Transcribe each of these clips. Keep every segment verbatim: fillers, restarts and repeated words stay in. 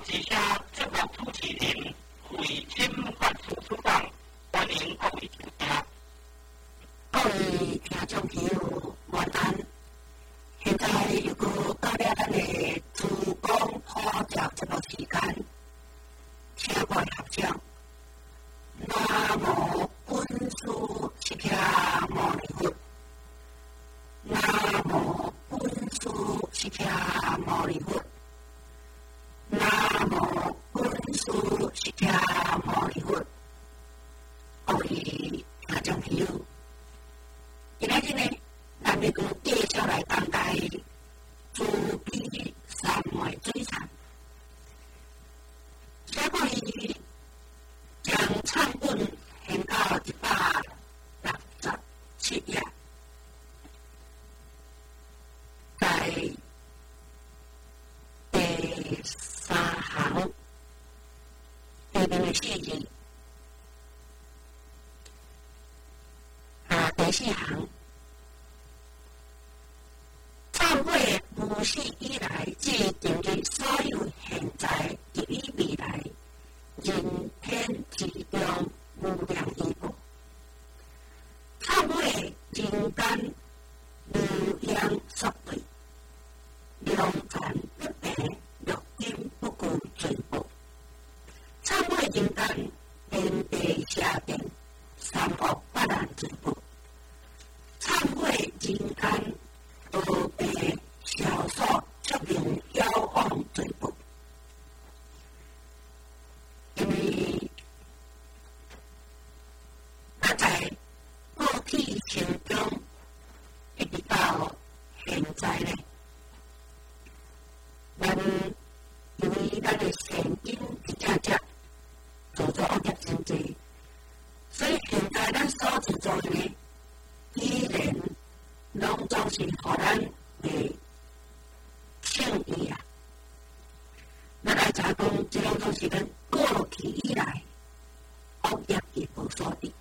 以下节目主持人为侵犯处处长，欢迎各位参加。 各位听众朋友，晚安。现在又到了咱的自讲普教节目时间，请我合掌。南无本师释迦牟尼佛。南无本师释迦牟尼佛。南无本师释迦牟尼佛。各位听众朋友，今仔日呢，咱要讲介绍来讲解慈悲三昧水忏。写过伊将忏本献到一百六十七页，在第三行下面的四字，啊，第四行。忏悔无始以来，至定于所有现在及于未来，人天之中无量义务。忏悔人間無量宿罪，量殘不平，六根不顧罪報。忏悔人間遍地下邊，三惡不難罪報。忏悔人間都被小說出名妖妄罪報，因為咱在過去生中一直到現在呢，咱由於咱的善因一隻隻做咗惡業真濟，所以現在咱所做做的呢，依然攏總是互咱的聖意啊！咱來查講，這種總是咱過去以來惡業的報所的。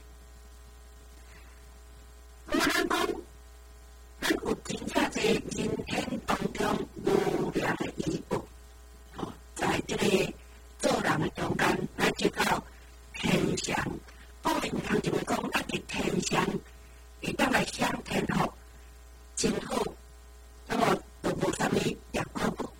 咁啊，咱講，咱有真正濟人天當中無量的義報，哦，在這個做人的中間，咱知道天上，我們唔通就會講，咱的天上會當來享天福。真好，那麼就無啥物業可報。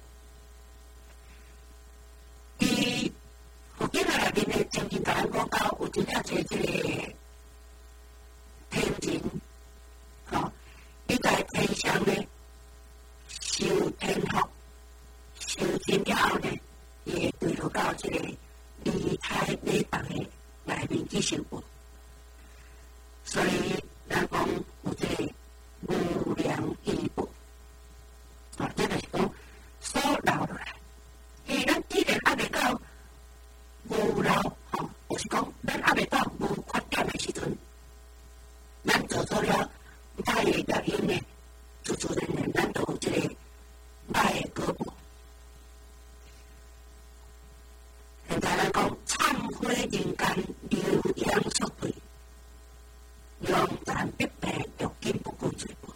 伊附近內面的曾經甲咱講到，有真正濟這個天人，吼，伊在天上呢受天福，受真了後呢，伊會對落到這個離胎禮堂的內面去受報。所以咱講有這個無量義報，啊，這就是講所留落來。誒，咱既然還未到無留，吼，就是講咱還未到無缺點的時陣，咱做錯了歹的業因呢，自自然然咱就有這個歹的果報。現在咱講懺悔人間流洋宿罪，量殘不平，六根不顧罪報。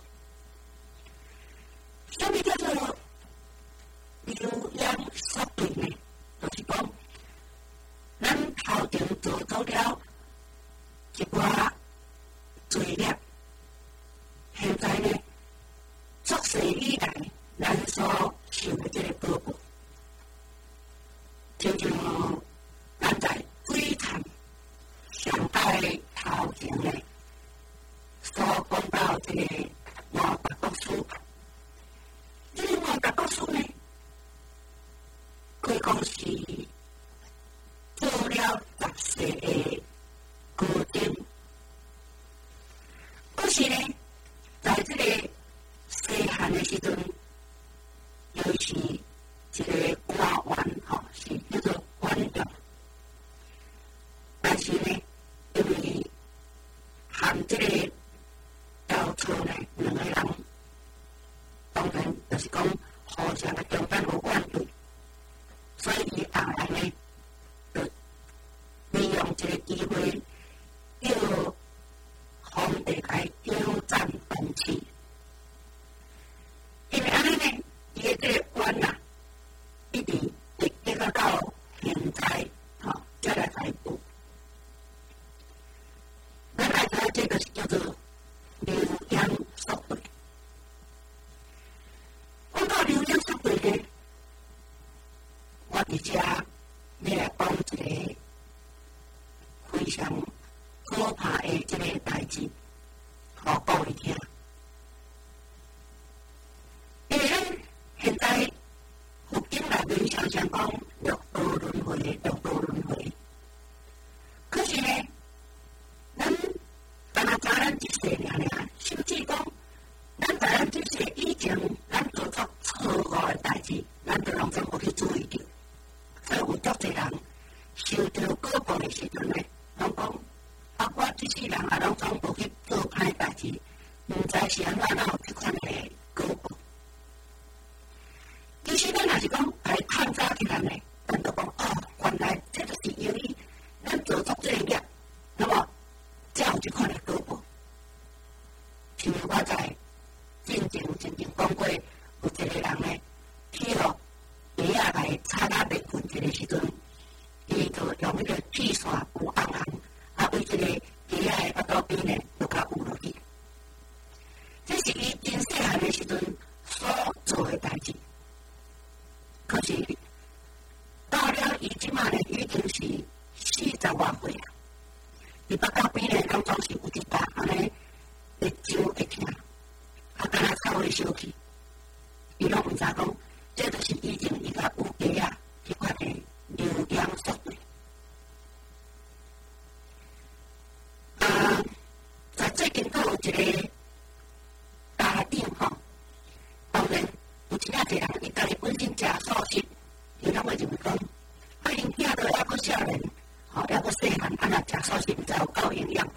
什麼叫做流洋宿罪呢？就是講，咱頭前做咗了一寡罪孽，現在呢，作世以來咱所受的這個果報，就像咱在水懺上代頭前呢。所講到這個五百國書，這個五百國書呢，可以講是做了十世的高點。可是呢，在這個細漢的時陣，尤其這個官員吼，是叫做官長，但是呢，因為含這個交錯呢，兩個人當然就是講互相嘅中間有關係，所个非常可怕的这个代志，互各位听。因为咱现在佛经内面常常讲六道轮回，六道轮回。可是呢，咱但係知咱一世爾爾，甚至講，咱知咱一世以前，咱做作錯誤的代志，咱都攏總無去注意到。所以有足濟人受到果報的時陣呢，攏講，啊，我這世人啊，攏總無去做歹代志，毋知是安怎哪有這款的果報。其實咱若是講來探查起來呢，咱就講哦，原來這就是由於咱做作罪業，那麼才有這款的果報。像我在進前曾經講過，有一個人呢，去互雞仔來插仔袂困一個時陣，伊就用迄個鐵線有紅紅，啊為這個雞仔的腹肚邊呢，就甲有落去。這是伊真細漢的時陣所做的代志。可是到了伊即馬呢，已經是四十外歲啊！伊腹肚邊呢，攏總是有一笪安尼會揪會疼，啊，敢若草會燒去，伊攏毋知講，這就是以前伊甲有雞仔迄款的流養宿命。啊，在最近都有一個家長吼，當然有真正儕人伊家己本身食素食，伊攏會認為講，啊，因囝都還閣少年，吼，還閣細漢，啊，若食素食，毋知有夠營養無？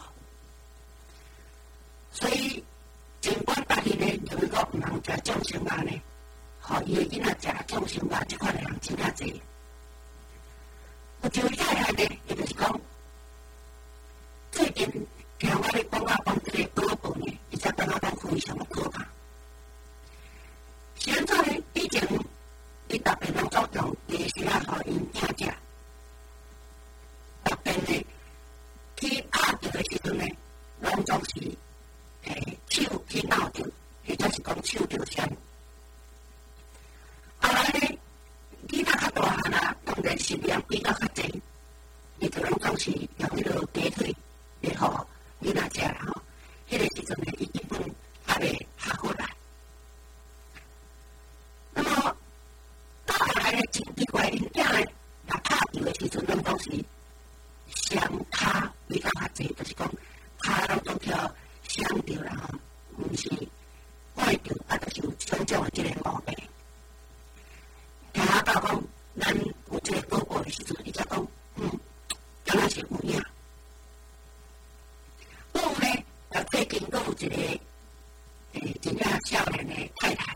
所以，儘管大家呢認為講毋通食眾生肉呢，吼，伊的囡仔食眾生肉，即款的人真正濟。有一位太太呢，伊就是講，最近聽我咧講啊，講這個果報呢，伊才感覺講非常的可怕。是安怎呢？以前伊特別攏注重夜時啊，互因囝食，特別呢去拍著的時陣呢，攏總是誒手去鬧著，或者是講手著聲。後來呢，囡仔較大漢啊，當然是量比較較濟，伊就攏總是用迄個雞腿來互囡仔食啦吼。迄個時陣呢，伊基本還未學過來。那麼到後來呢，真奇怪，因囝呢，若拍著的時陣，攏總是雙骹比較較濟，就是講骹攏總叫傷著啦吼，毋是壞著，啊，就是有種種的這個毛病。聽到講，咱有這個果報的時陣，伊才講，嗯，敢若是有影。不過呢，啊，最近閣有一個誒真正少年的太太，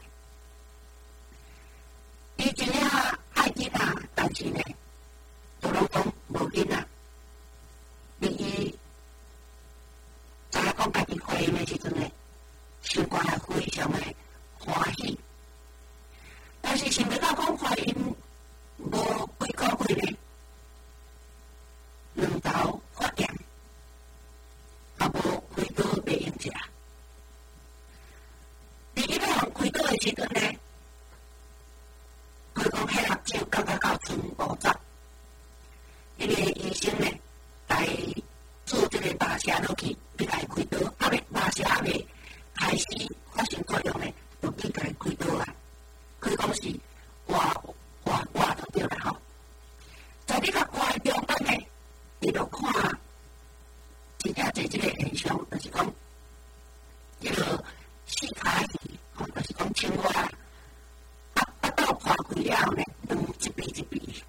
伊真正愛囡仔，但是呢，都攏講無囡仔。伊知影講家己懷孕的時陣呢，心肝也非常的歡喜。但是想不到講懷孕無幾個月呢，卵巢發炎，也無開刀袂用食。第一個開刀的時陣呢，佢講迄粒酒感覺到全部走，因為醫生呢來做這個麻射落去，要來開刀，啊未麻射還未開始發生作用呢，就去來開刀啊。佢講是活活活就對啦吼。在呢個活的中間呢，你就看真正濟這個現象，就是講這個四腳魚，吼，就是講青蛙啊，啊到破開了後呢，兩一邊一邊。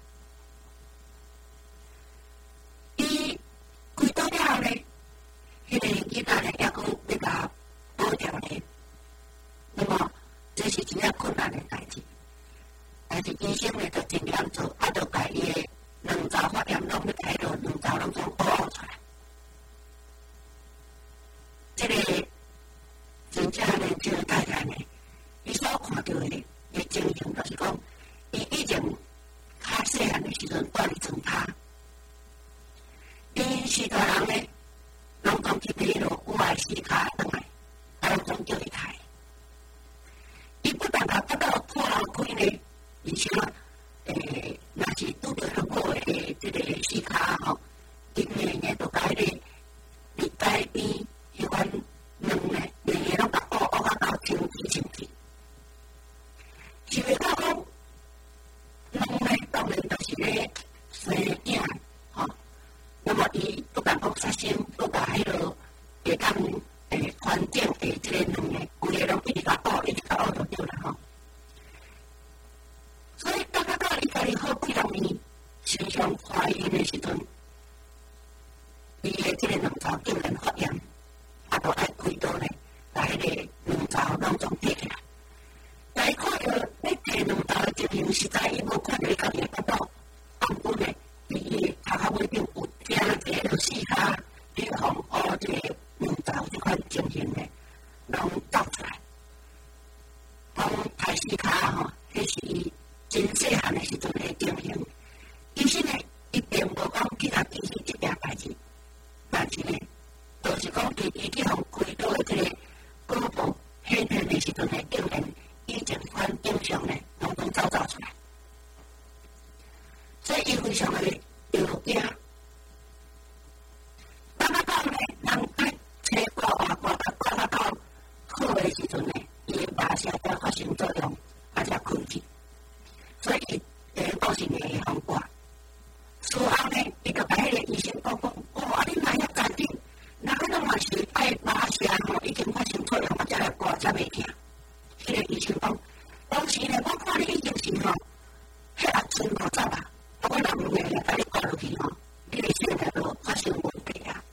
伊開刀了後呢，迄個囡仔呢，抑佫要甲保掉呢。那麼這是真正困難的代志，但是醫生呢就盡量做，啊，就把伊的卵巢發炎攏要開到卵巢攏總保護出來。這個真正呢，這個太太呢，伊所看到的的情形就是講，伊以前較細漢的時陣住伫床榻，因許多人呢，攏總去買迄落有愛四腳轉來，啊，攏總叫伊刣。伊不但甲腹肚破開呢，而且誒，若是拄着很好誒，這個四阵，伊的即个两槽竟然发炎，啊，就爱开刀咧，把迄个两槽拢总摕起来。但伊看到咧摕两槽的情形，实在伊无看到伊家己的腹肚，按本咧，伊头壳尾顶有惊一个四骹，预防乌即个两槽即款情形咧，拢走出来。讲抬四骹吼，迄是伊真细汉的时阵的情形。其实呢，伊并无讲去甲记起即件代志，但是呢，就是讲伫伊去互开刀的即个胳膊显现的时阵呢，竟然以前款影像呢，拢拢走走出来，所以伊非常的有惊。当啊到呢，人在切刮啊刮啊刮啊到好的时阵呢，伊的麻药才发生作用，啊才开去，所以伊诶都是会互刮。事后呢，伊就甲迄个医生讲讲，哦，啊你哪遐坚定？那个拢嘛是爱麻药吼，已经发生作用，我才来刮才袂疼。迄个医生讲，当时呢，我看你已经是吼，迄阿春无走啦，啊我若唔会来甲你刮落去吼，你个性命就发生问题啊。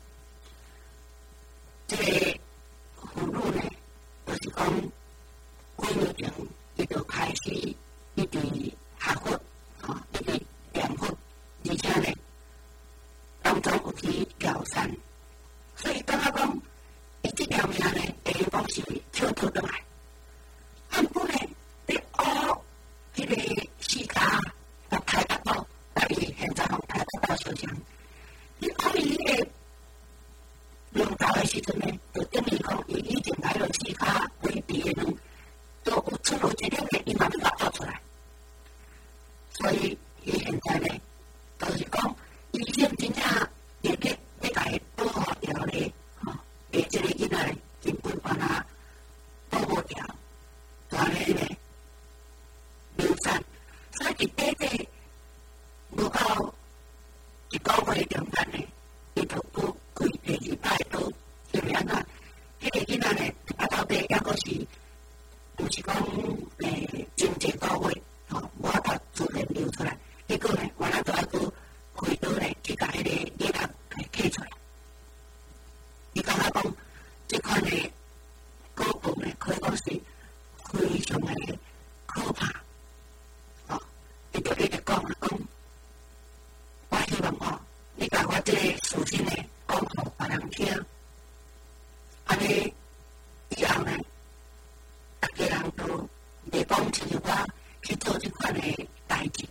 这个妇女呢，就是讲几年前伊就开始一直学佛，吼，一直念佛。而且呢，当中有去调山，所以感觉讲，伊即条命呢，会讲是跳脱倒来。按本呢，你学迄个四骹，甲抬得到，但伊现在互抬得到小强。你学伊迄个两头的时阵呢，就等于讲，伊以前来了四骹为第的两，都有出路一点的，伊慢慢发出来。所以伊现在呢。就是讲，医生真正热烈要甲伊保护掉咧，吼，诶，即个囡仔根本把他保护掉，大咧咧流产，所以伫短短无到一个月中间咧，伊就佫开第二摆刀，是袂安怎？迄个囡仔咧，啊到底抑佫是，毋是讲诶真济个月，吼，无法度自然流出来。结果呢，我那都要去开刀呢，去甲迄个囡仔给摕出来。伊感觉讲，即款的胳膊呢，可以讲是非常的可怕。哦，伊就一直讲啊讲，我希望哦，你甲我即个事情呢，讲互别人听，安尼以后呢，大家人都袂讲亲像我去做即款的代志。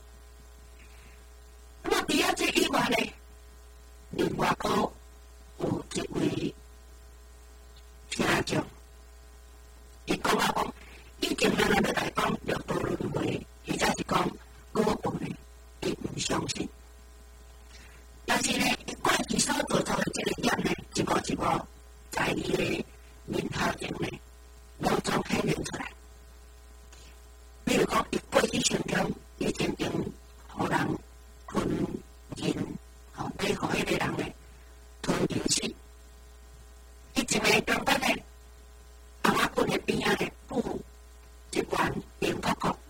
那么，除了这以外呢，另外个有一位听众，伊讲啊讲，以前咱来来讲六道轮回，或者是讲果报呢，伊唔相信。但是呢，伊过去所做做的这个业呢，一步一步在伊的面头前呢，拢总显现出来。比如讲，伊过去成中，伊曾经互人吞人，吼，要互迄个人呢吞人死。伊一暝中间呢，阿妈棍的边仔呢，布一罐冰泡泡，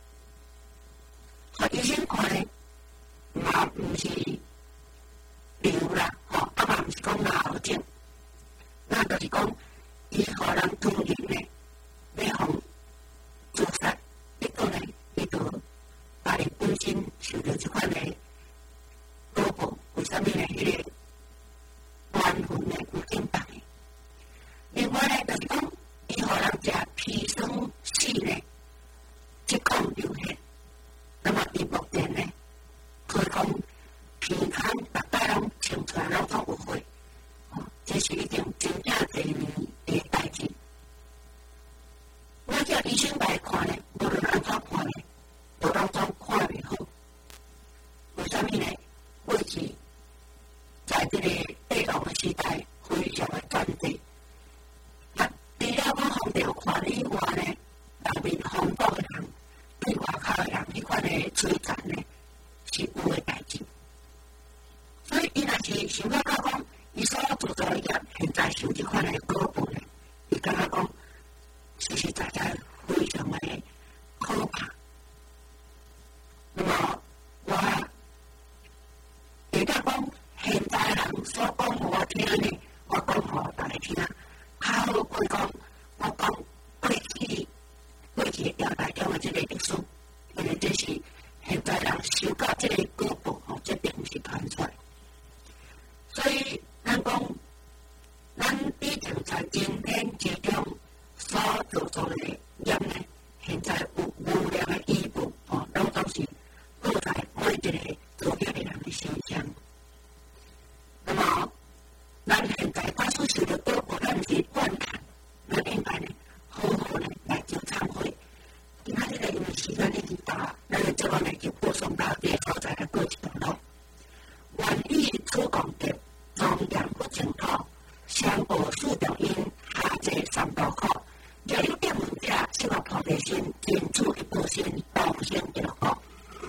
互医生看呢，嘛毋是流啦，吼，啊嘛毋是讲脑症，那就是讲伊互人吞人呢，要互自杀，结果呢，伊就把伊本身受到即款的果报，为什么呢？迄个缘分呢有紧绑的。另外呢，就是讲伊互人食砒霜死呢，即讲流血。那么伊目前呢，可以讲鼻孔逐摆拢清出来，拢总有血。哦，这是一件真正侪年的代志。我叫医生来看呢，无论安怎看呢，都拢总看袂好。为什么呢？过去在这个帝王的时代，非常的专制。啊，除了我皇帝看以外呢，内面皇宫的人对外口的人迄款的摧残呢，是有的代志。所以伊若是想要到讲，伊所做做的业，现在受即款的果报呢，伊感觉讲实实在在非常的可怕。那么我听呢，我讲互大家听，好过讲我讲过去过去朝代中的这个历史，因为这是现在人受到这个歌谱吼，这并不是传出来。所以咱讲，咱以前在今天之中所做做的业呢，现在有无量的依据吼，拢都是落在每一个做业的人的身上。那么，咱现在大所受的果报，咱是惯看，咱应该呢，好好呢来做忏悔。今仔日呢，因为时间已经到了，咱的节目呢就播送到这个所在的过一段落。愿以此功德，庄严不净土，相报四重因，下济三途苦。若有见闻者，希望菩提心，尽处一报身，同生一乐果。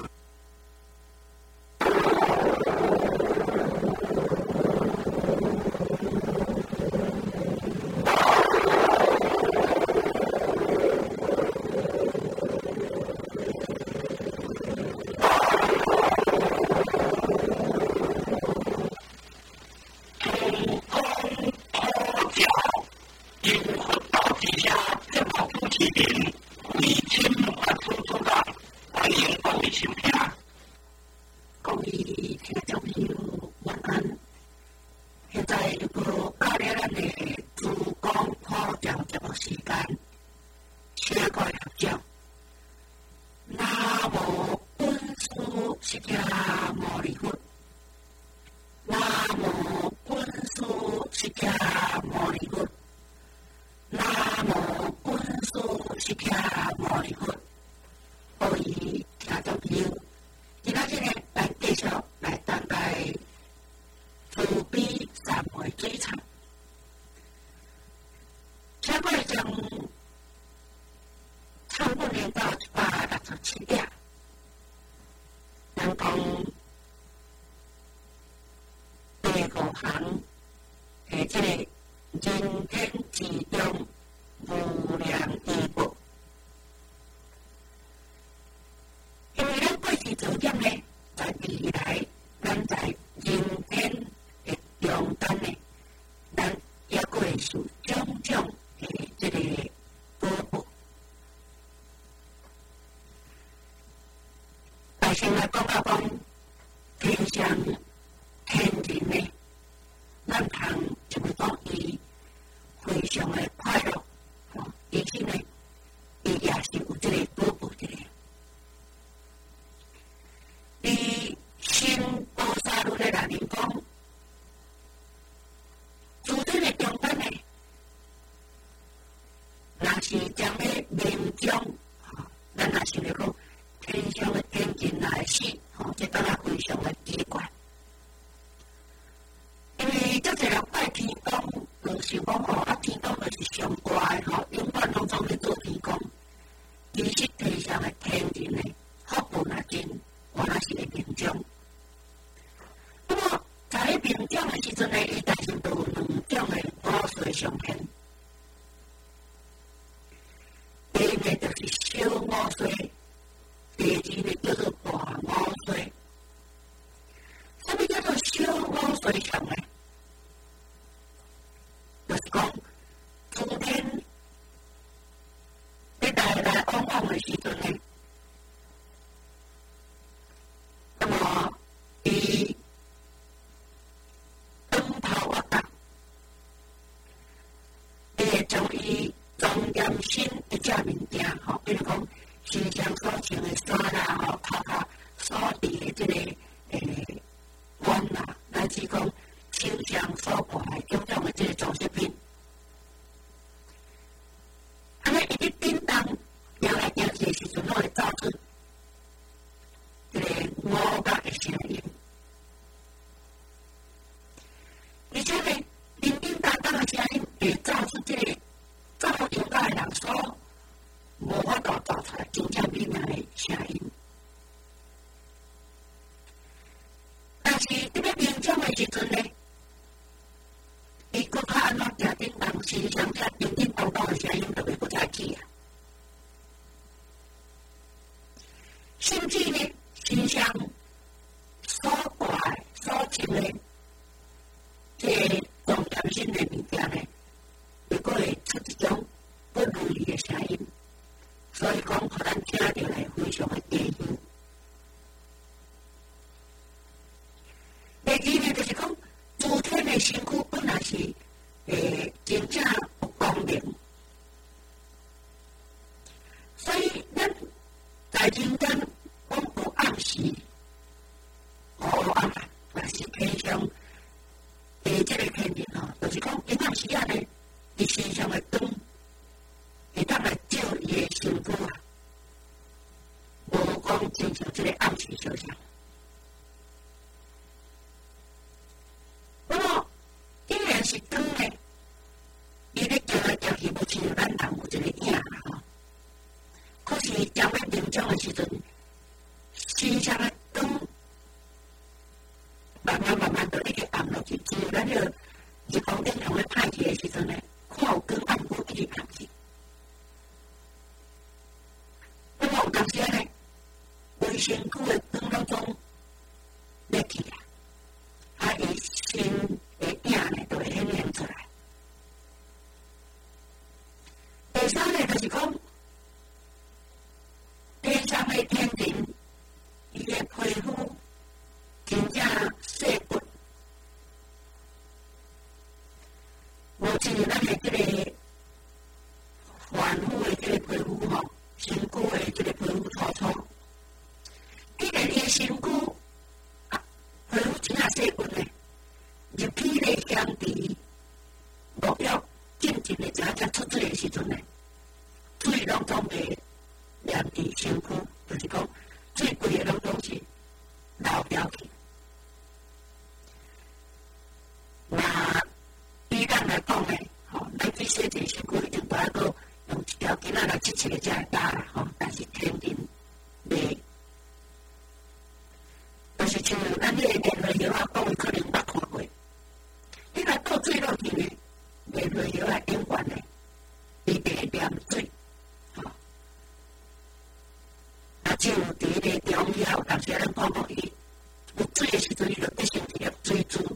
先来讲到讲天上天人呢，咱通就是讲伊非常的快乐，吼，而且呢，伊也是有这个果报的。伊新菩萨路的内面讲，自尊的中间呢，若是将个民众，咱若是来讲。天上的天人来死，吼，这当然非常的奇怪。因为这个人拜天公，就是讲吼，啊天公就是上大的吼，永远拢总咧做天公。其实天上的天人呢，福报也真，我那是个民众。那么在咧民众的时阵呢，伊但是都有两种的五岁上天。第一个就是小五岁。第二呢叫做大五岁，什么叫做小五岁上呢？就是讲，昨天你来来往往的时阵呢，那么伊灯泡我打，你会将伊庄严心的这物件，吼，比如讲。身上所穿的衫啦，吼，头壳所戴的这个诶冠啦，乃至讲手上所挂的种种的这个装饰品，安尼伊咧叮当行来行去的时阵，拢会造出这个五角的声音，而且呢，叮叮当当的声音会造出这个造有的人所。无法度造出来真正美妙的声音，但是伫咧民众的时阵呢，伊搁较安怎定叮当，身上遮叮叮当当的声音就袂搁再起啊。甚至呢，身上所挂所穿的这个时阵，身上的光慢慢慢慢都一直暗落去，只有咱个日光灯用咧歹去的时阵呢，看有光暗无一直暗去。那么有当时呢，微身躯的光当中咧去啊，啊，伊身的影呢都会显现出来。第三呢，就是讲天上的天庭，伊的皮肤真正细骨，无像咱的这个凡夫的这个皮肤吼，身躯的这个皮肤粗粗，伊个伊的身躯啊，皮肤真正细骨呢，入去咧香池，沐浴静静的食食出水的时阵呢，水拢总袂黏伫身躯，就是讲水规个拢总是流掉去。那以咱来讲呢，吼，咱去洗一个身躯，一定不爱搁用一条筋仔来切切才会打啦，吼。但是天庭袂，就是像咱迄个莲花药啊，讲的可能捌看过。你若倒水落去呢，莲花药啊永远呢，伊袂黏水，吼。啊，只有伫迄个中药，有当时咱看到伊有水的时阵，伊就变成一粒水珠。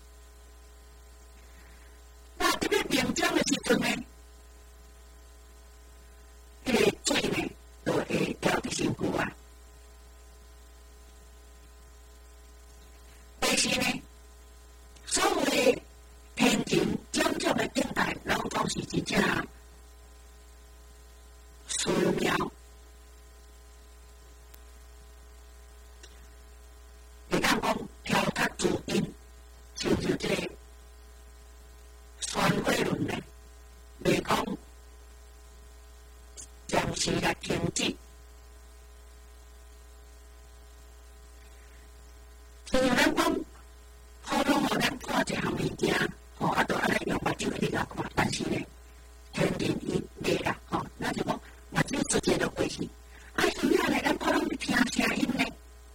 那特别明涨的时阵呢，迄个水呢就会掉伫身躯啊。但是呢，所有的天庭种种的景态，拢总是真正玄妙。会当讲调较自因，像像这个酸慧论呢，袂讲暂时来停止。像咱讲，普通互咱看一项物件，吼，啊，都安尼用目睭去甲看，但是呢，天庭伊袂啦，吼，咱就讲目睭直接就过去。啊，有影呢，咱普通去听声音呢，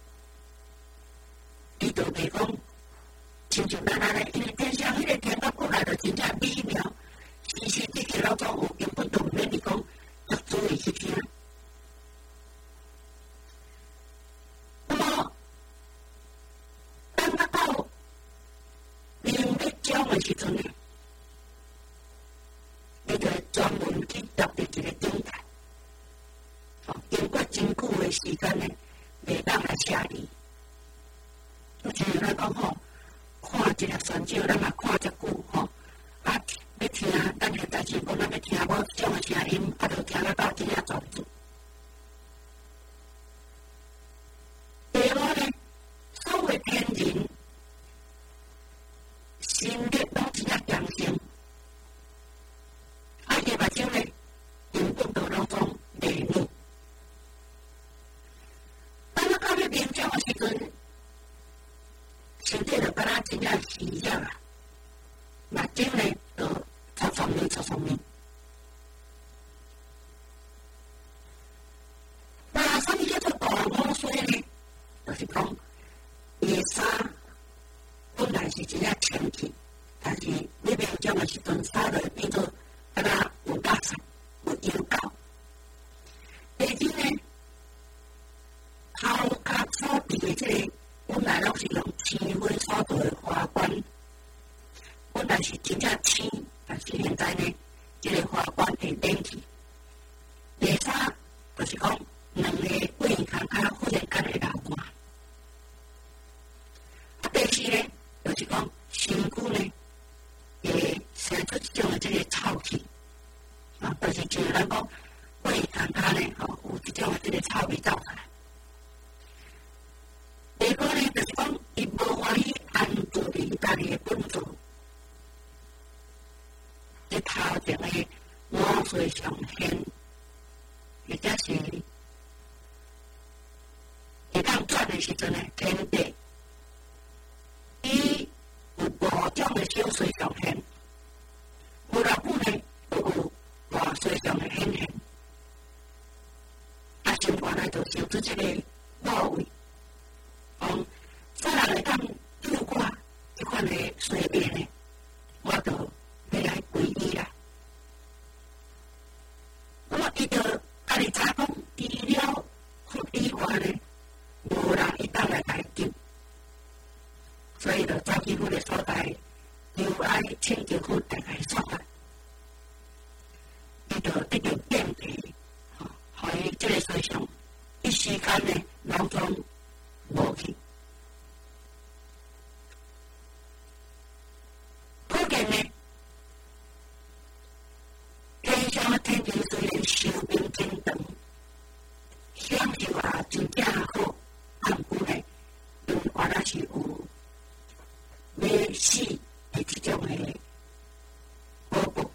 伊就袂讲，亲像咱安尼，因为天上迄个天国过来就真正美妙，时时刻刻拢总有，根本就毋免你讲要注意去听。那么，当达到灵要讲的时阵呢，你就专门去特别一个状态，哦，经过真久的时间呢，袂当来写字。就像咱讲吼，看一粒泉州，咱嘛看遮久吼，啊，要听，咱现在是讲咱要听某种的声音，啊，就听得到真正专注。第五呢，所有天人心力拢真正强盛，啊，伊目睭呢，根本就拢总袂腻。当咱到咧冥想的时阵，身体就敢若真正虚弱啊，目睭呢就擦擦面擦擦面。那啥物叫做大毛水呢？就是讲，伊的衫本来是真正清气，但是你冥想的时阵，衫就变做敢若有垃圾、有油膏。第二呢，头壳所伫的这个。本来拢是用青灰所做的花冠，本来是真正青，但是现在呢，这个花冠会冷去。第三就是讲，两个背坎坎忽然间会流汗。啊，第四呢，就是讲身躯呢会生出这种的这个臭气，啊，就是像咱讲背坎坎呢，吼，有这种的这个臭味走出来。第五呢，就是讲，伊无欢喜安住伫家己的本座，即头前的五岁上现，或者是会当转的时阵呢，天地，伊有五种的小岁上现，有六部呢，就有大岁上的显现，啊，相关来就相随便呢，我就要来皈依啦。那么伊就家己早讲，除了佛以外呢，无人会当来来救，所以就走去佛的所在，就爱请求佛来来说法。伊就得到变皮，吼，互伊即个思想一时间呢，脑中无去。可见呢，天上的天庭虽然寿命真长，享受啊真正好，但不呢，因原来是有要死的这种的报告。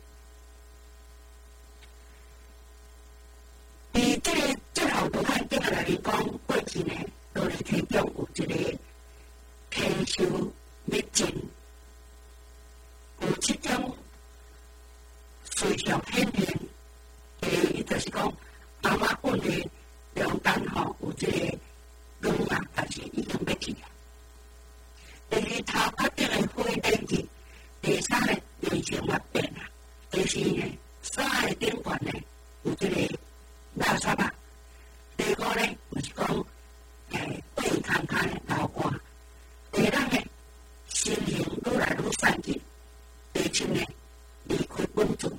伫这个最后罗汉经来讲，过去呢，都是其中有一个天修灭尽。有这种随常显现，诶，就是讲阿妈本的两单吼，有这个光啊，但是已经要去啊。第二头壳顶的火灯去，第三个人生也变啊。第四呢，三个顶端呢有这个垃圾啊。第五呢，就是讲诶背空空的流汗。第六呢，身形愈来愈散去。第七呢，离开本尊。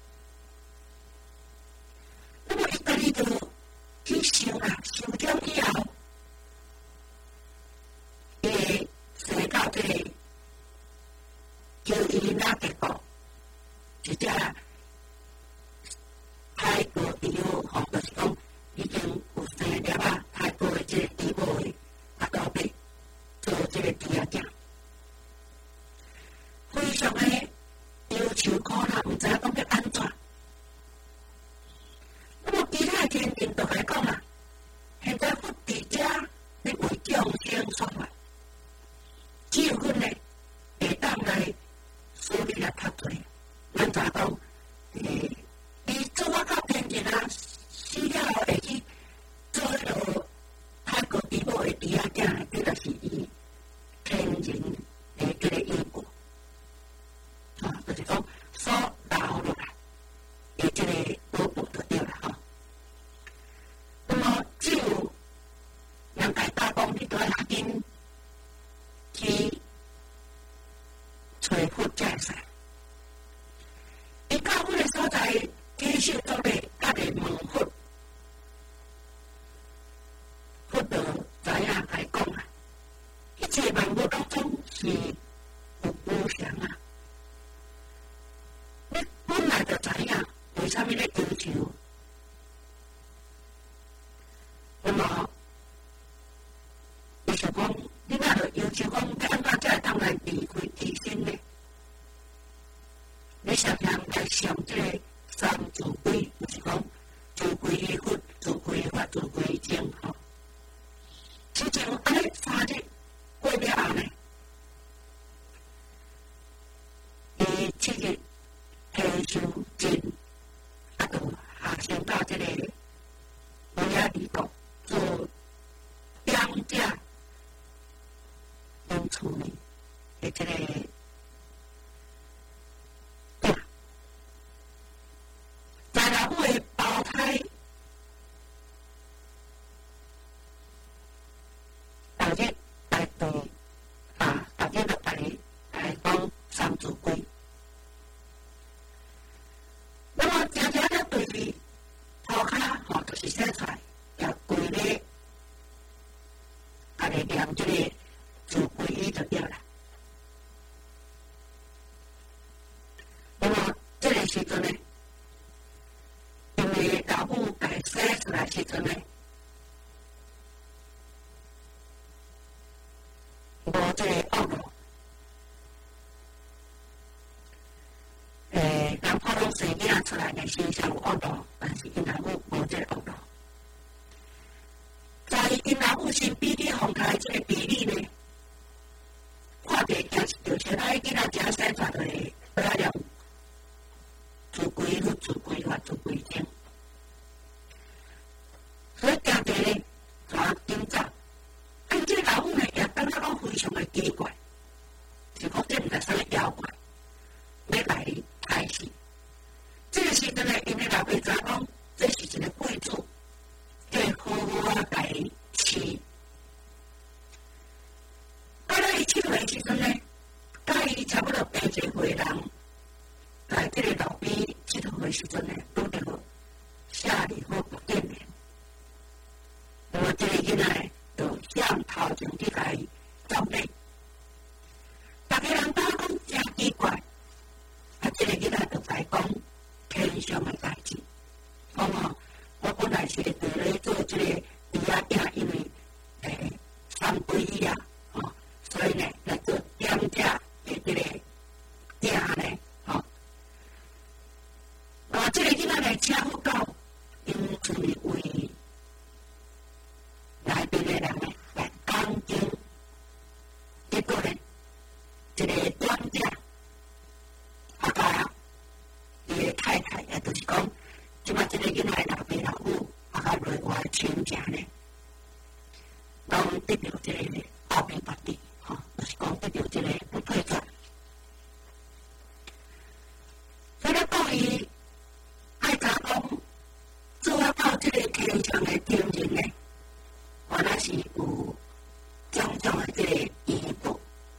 那么伊家己就去修啦，修了以后，伊会生到这个叫伊那结果，一只太过伊有吼，就是讲已经有生了啊，太过的这个地步的，啊，到要做这个猪仔囝。非常的要求苦难，唔知讲要安怎。那么其他天庭就来讲啊，现在佛伫遮咧为众生说法，只有阮呢会当来处理来较侪。咱咋讲？诶，伊做啊到天庭啊，死了会去做迄落泰国地步的猪仔囝，这就是伊天人的这个义务。啊，就是讲所留落来的这个报告就对了哈。那么只有人家大讲，你都要赶紧去找佛才会使。伊到佛的所在，继续做咧，家己问佛，佛就知影来讲啊，一切万物当中是有无常啊。你本来就知影为什么咧要求，那么伊就讲，你若着要求讲，要安怎才会当来离开自身呢？你想想来想这个三自归，就是讲自归于佛、自归于法、自归于正吼。之前安尼三日过了后呢，伊七日。天修真，啊，就下升到这个维亚里国做两家农村的的这个店，在老母的胞胎，大日来对啊，大日就来来讲三自归。那么，常常咧对于涂骹吼，就是写出来，也规咧，家己念这个自归依就对啦。那么这个时阵呢，因为老母家写出来时阵呢，无这个恶路。诶，人普通生囝出来的身上有恶路，但是因老母无这个恶路。在因老母身边的红台这个比例呢，看着惊就像爱囡仔食生出来的，不要了自归佛、自归法、自归正。所以家己呢，他紧张，按这老母呢也感觉讲非常的奇怪，就讲这毋是一个短者，啊甲伊个太太，也就是讲，即摆即个囡仔老爸老母，啊甲内外亲情呢，拢得到即个奥秘法律，吼，就是讲得到即个不退转。所以咧，讲伊爱甲讲，做啊到即个天上的天人呢，原来是有种种的即个义务。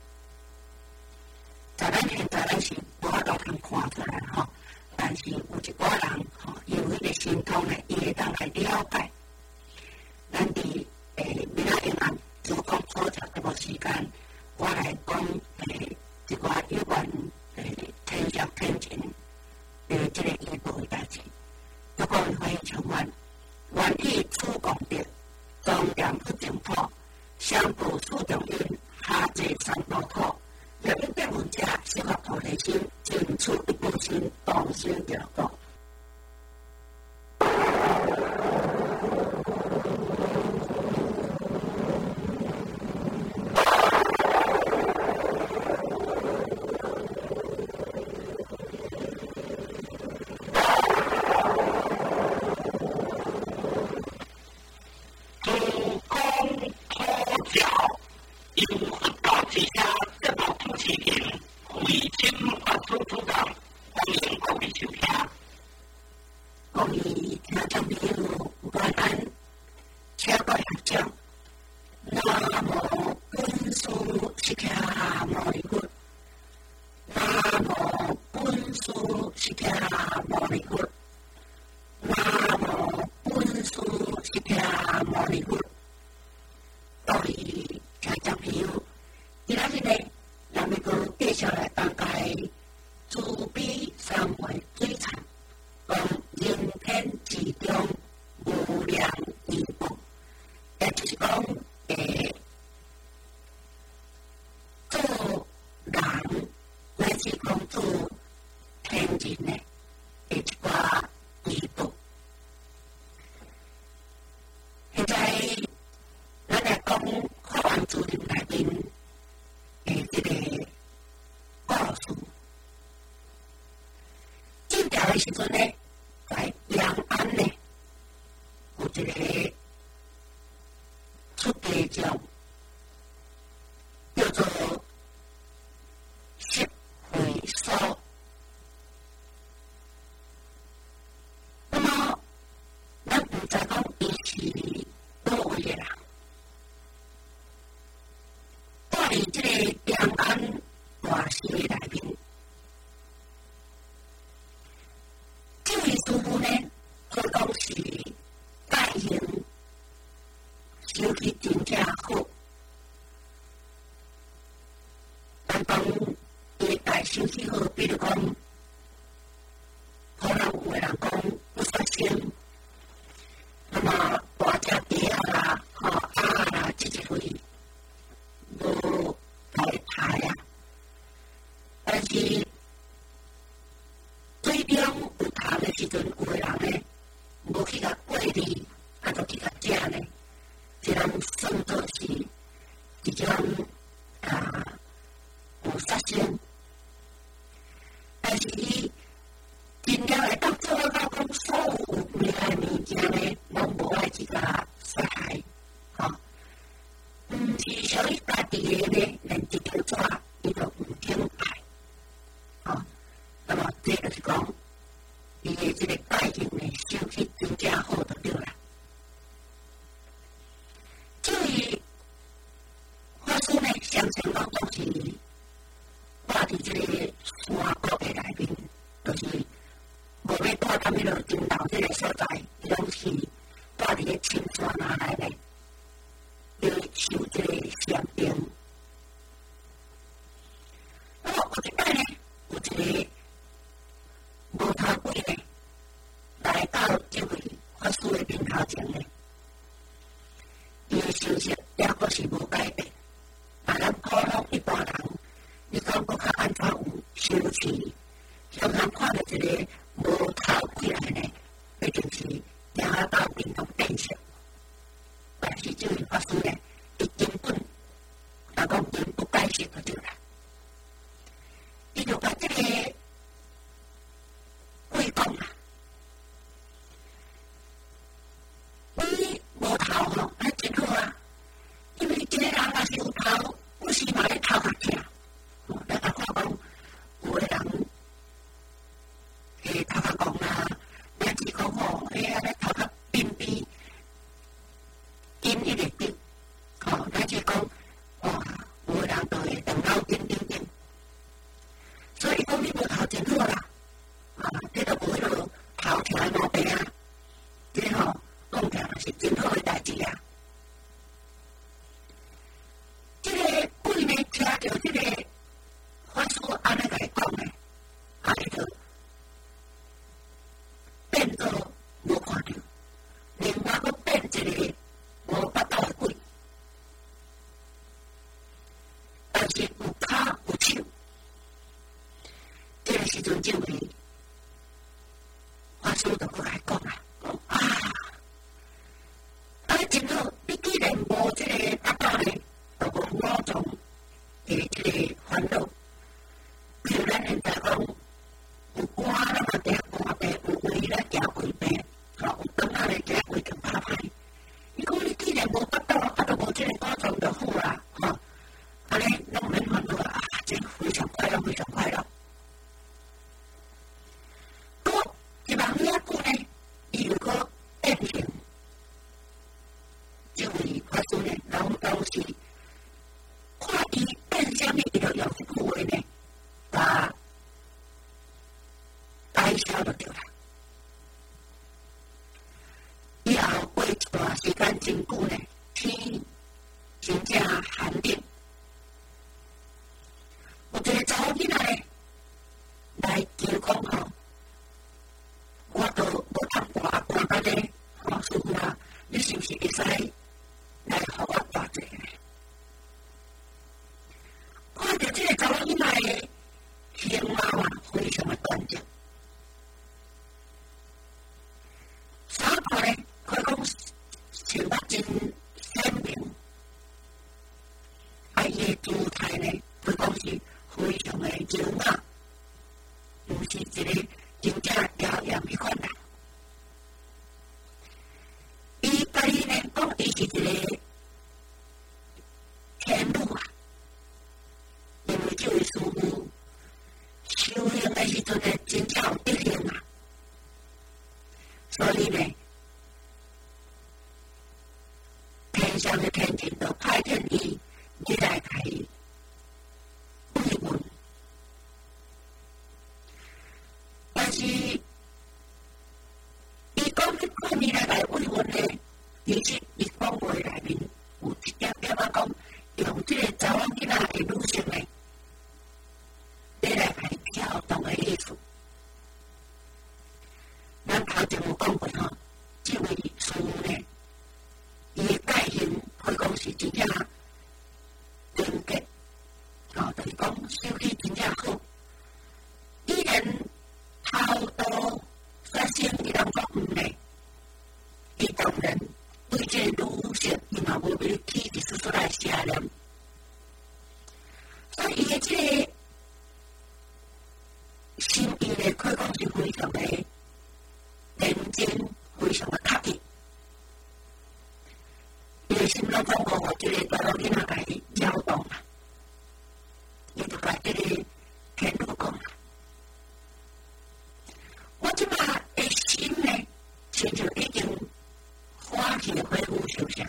在咱现在咱是无法度通看出来吼，但是有一寡人吼，有迄个神通呢，伊会当来了解。咱伫诶明仔日暗主讲初条这无时间，我来讲诶一寡有关诶天上天人诶即个义务的代志。不过欢迎充满，愿以此功德，庄严不净土，相补处中因，下济三宝土。若因得闻者，适合菩提心，尽处一部心，动心着道。时阵呢，在两岸呢，有一个出家将，叫做释慧所。那么，咱唔知讲伊是倒位的人，在伫即个两岸大师的内面。这位师傅呢，可讲是代行修习真正好。但当伊代修习好，比如讲，可能有个人讲不杀生，那么大只鸡啊啦、吼鸭啦，这一类无来杀呀，但是。最中有谈的时阵，有个人呢，无去甲过滤，啊，就去甲食呢，这人算作是一种啊有杀生，但是伊真正会当做到讲所有危害物件呢，拢无爱去甲杀害，吼，毋是像伊家己的呢，连一条纸伊都毋肯爱，吼。那么，这就是讲，伊的这个代行呢，修习真正好就对啦。至于法师呢，常常讲都是挂伫这个山谷的内面，就是无要带到迄落顶头这个所在，伊拢是带伫个青山啊内面，要修这个禅定。那么有一摆呢，有一个。无头鬼呢，来到这位法师的面头前呢，伊的修习也阁是无改变。啊，咱普通一般人，你讲搁较安怎有修持？常常看到一个无头鬼来呢，一定是行到面头变色。但是这位法师呢，伊根本，若讲因不改色就对啦。 是有骹有手。这个时阵，这位法师就过来讲啦，讲啊，啊，真好，你既然无这个达到咧，就无五种诶这个烦恼。像咱现在讲有肝咱嘛得肝病，有胃咱行胃病，吼有肠仔咧行胃肠歹歹。伊讲你既然无达到，啊，就无这个五种就好啦，吼。安尼拢免烦恼啊，真非常快乐，非常快乐。过一万年久呢，伊又个变形，这位法师呢，拢都是看伊变啥物，伊就用一句话呢，把解消就对啦。以后过一段时间真久呢，天真正寒冷。有一个查某囡仔咧来求讲吼，我都无通跋跋到咧，吼师傅啊，你是毋是会使来互我跋者咧？看到这个查某囡仔的形貌啊，非常的端正，衫裤咧可以讲穿得真鲜明，啊，伊的姿态咧可以讲是非常的优雅，不是一个真正妖艳迄款人。伊家己呢讲，伊是一个天女啊，因为这位师傅修行的时阵呢，真正有德行啊，所以呢，天上的天庭都派遣伊，你来甲伊慰问。但是，伊讲迄款伊来来慰问呢，其实伊讲话内面有一点点啊讲，用这个查某囡仔的女性呢，你来甲伊挑动的意思。咱头前有讲过吼，这位师傅呢，伊的戒行可以讲是真正严格，吼，就是讲修理真正好。既然头道杀生，伊人讲毋呢，伊当然对这个女性，伊嘛无要起一丝丝来邪念。所以伊的这个心意呢，可以讲是非常的认真，非常的刻意。伊的心当中讲，我这个查某囡仔甲伊扰动啊，伊就甲这个天女讲啊，我即马的心呢，亲像已经欢喜的恢复受伤。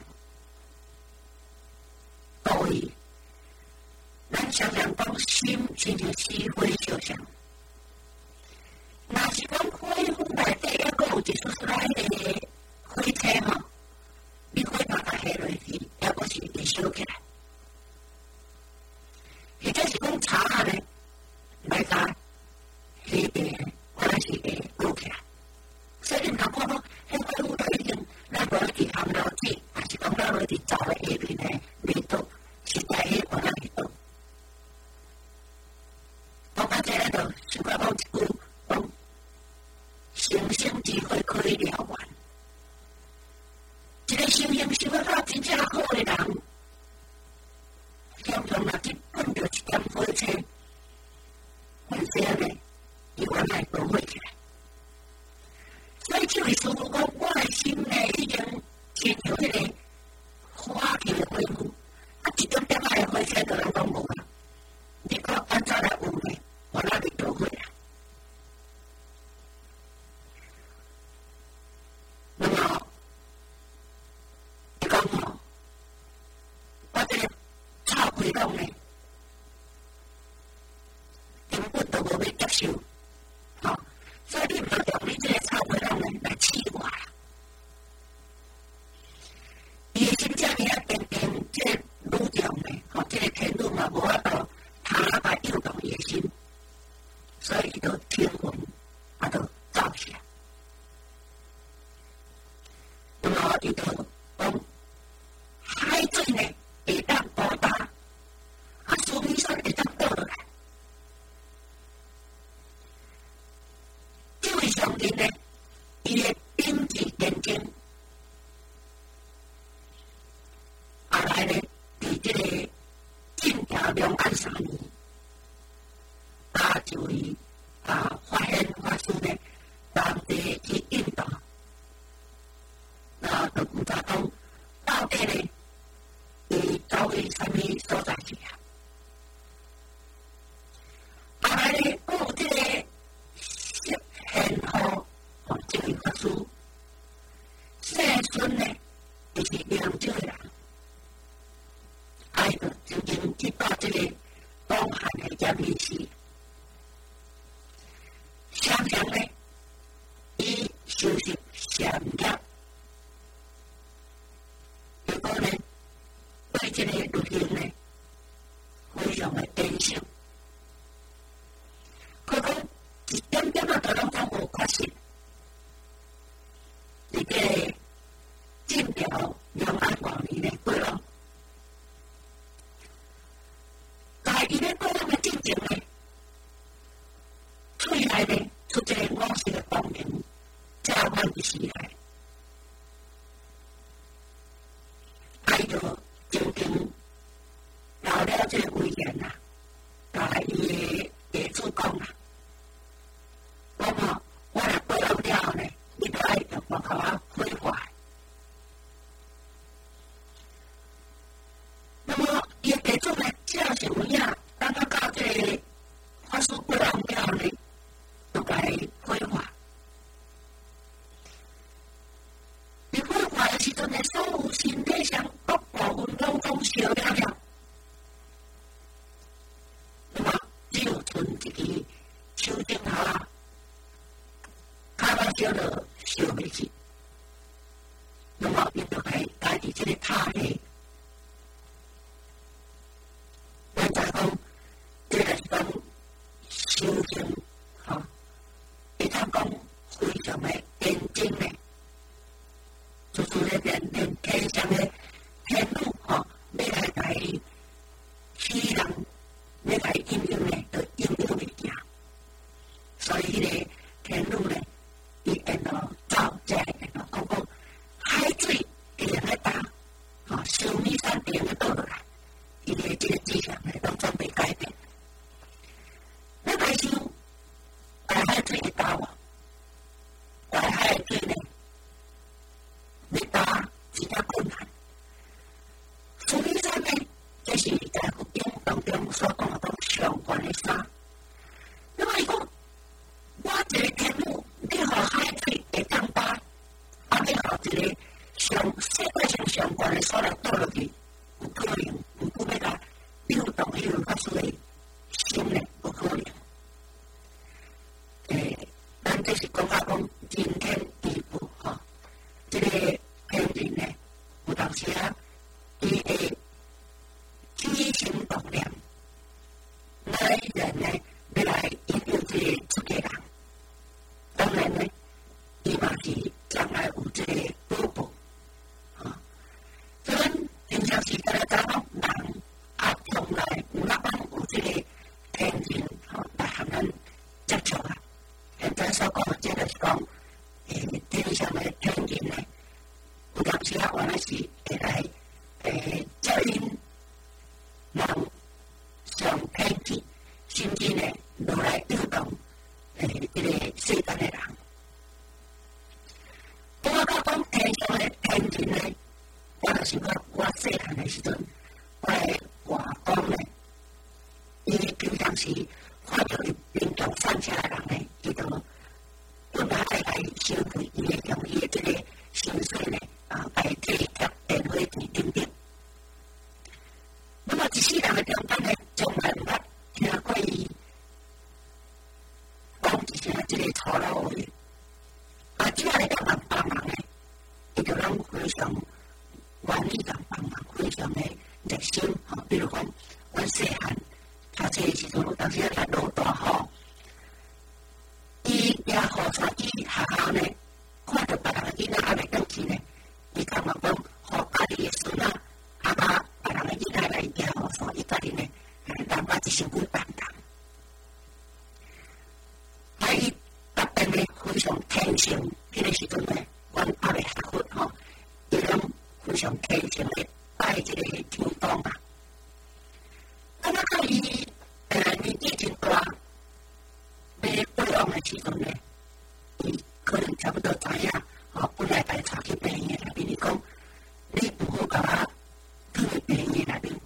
所以，咱常常讲心亲像死灰受伤。若是讲恢复内底还阁有一丝丝仔个火车吼，你火把它下落去，还阁是会烧起来。或者是讲茶啊咧，来甲下边可能是会落起来。所以你若看讲，迄恢复都已经咱无咧去含落去，还是讲咱落去灶的下面咧味道，实在迄可能味道。讲到这咧，就想讲讲一句讲。成圣之慧可以了完，一个修行修得到真正好的人，常常若去碰到一点火车，很自然的，伊原来都会起来。所以这位师傅讲，我的心呢已经亲像迄个花球的恢复，啊，一点点仔的火车就人讲无啊，你讲安怎来有呢？我那里都会啊。那么，你讲吼，我这个臭气讲呢，根本都无要接受，吼，所以你唔要用你这个臭气讲呢来气我啦。伊的心这么啊坚定，这个女将呢，吼，这个天女嘛无法度他来诱动伊的心，所以伊就听闻，啊，就走起来。那么伊就讲，海水呢会当报答，啊，所以到位什么所在去啊？后来呢，我有这个现号哦，这个法师，世孙呢，就是扬州人，哎个曾经去到这个东汉的江边市，想想呢，伊修习禅业。结果呢，对这个路径呢，非常的坚守。佢講一點點啊，都攏總無發現，呢個進條兩岸往裡呢過咯。但係伊咧過往嘅進程呢，出來呢，出這個五色嘅光明，交換嘅時來。愛就究竟到了這個位言啊，到來伊嘅嘅主講啊，我講我若過了了呢，你都愛用我甲我回話。那麼伊嘅地主呢，只要是有影，當我到這個法師過了了呢，就該回話。你回話嘅時陣呢，所有身體上各部分攏總燒了了。那麼只有存一支手指頭啊，卡巴燒了燒袂去。那麼伊就該家己這個塔內，咱再講，這個是講修行，吼，會當講非常的嚴謹的。就是那邊連天上的天路吼，要來來希人，要來應用呢，就應用袂行。所以呢，天路呢，伊變到走這變到講講海水會用來打，吼，小米山會用來倒落來，伊個這個跡象呢，都準備改變。那但是大海水會打喎，大海水呢？要打比較困難。小米山呢，這是在福音當中所講的講上關的山。那麼伊講，我這個天路，你和海水會當打，啊，你和這個上世界上上關的所來倒落去，有可能，唔過要甲流動迄個法師的心呢，有可能。誒，咱這是講法講今天地步吼。這個天人呢，有當時啊，伊會起心動念，來人呢要來應用這個出家人。當然呢，伊嘛是將來有這個報報，啊，所以平常時在咱講人啊，從來有那幫有這個天人吼來和咱接觸啊。現在所講的，這個是講。誒，天上的天人呢，有當時啊，原來是會來誒接引人上天去，甚至呢落來流動誒這個世間的人。我講講天上的天人呢，我就是講我細漢的時陣，我的外公呢，伊平常時看到伊貧窮山下的人呢，伊就本來愛來消費，伊會用伊的這個薪水呢，啊，來替甲電話費等等。那麼一世人的中間呢，從來毋捌聽過伊講一聲這個粗魯話，啊，只要來甲人幫忙呢，伊就攏非常願意人幫忙，非常的熱心。吼，比如講，阮細漢讀冊的時陣，有當時啊，落大雨。伊也好在伊學校呢，看到別人嘅囡仔還未轉去呢，伊感覺講，互家己嘅孫仔，阿爸別人嘅囡仔來也好在伊家己呢，誒，淡薄一身軀幫忙。啊，伊特別呢非常虔誠，迄個時陣呢，阮還未學佛吼，伊攏非常虔誠的拜這個天公啊。咁啊，到伊誒年紀真大。要過往的時陣呢，伊可能差不多知影，吼，本來帶帶去病院內面，你講你唔好甲我去病院內面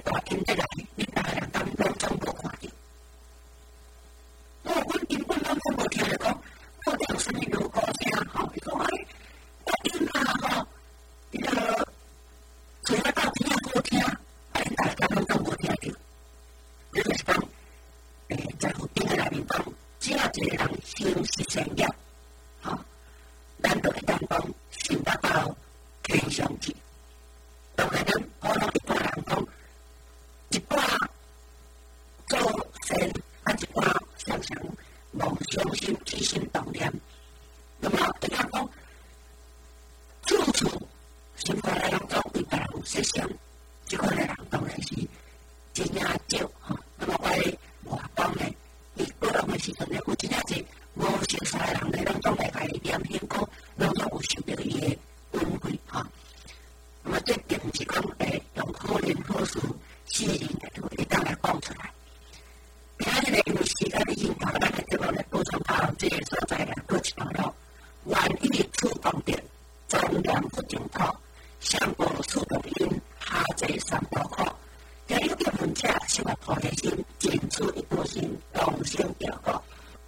大经济来，你大家人当拢总无看到。我阮根本拢拢无听着讲，到底有啥物路高声吼？伊讲哎，我因啊吼，伊个做啊到底啊好听，啊因大家拢拢无听着。你就是讲，诶，在附近诶内面讲，只要一个人行实善业，吼，咱就会当讲想得到天上去。当然咱普通一般人讲，一半做善，啊一半常常无相信起心动念。那么会当讲，处处心怀来人总为别人设想，即款诶人当然是真正少吼。那么我咧外邦咧，伊过冬诶时阵咧，有真正侪无熟悉诶人咧，拢总会甲伊念幸福，拢总有受到伊诶恩惠吼。那么这并毋是讲诶用好人好事世人诶就会当来讲出来。今日咧因为时间已经到，咱诶节目咧补充到这个所在咧，过一段落。愿意触动着中央不净土，相互触动因下济三道苦。加有结婚者是为菩提心，尽出一波心，同生调果。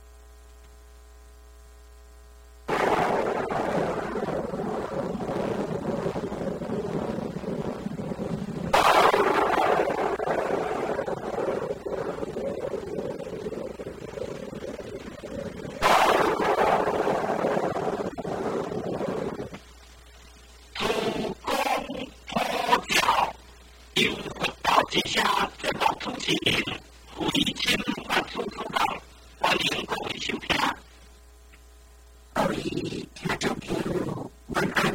之下，这个主持人为千万处处讲，欢迎各位收听。 各位听众朋友，晚安。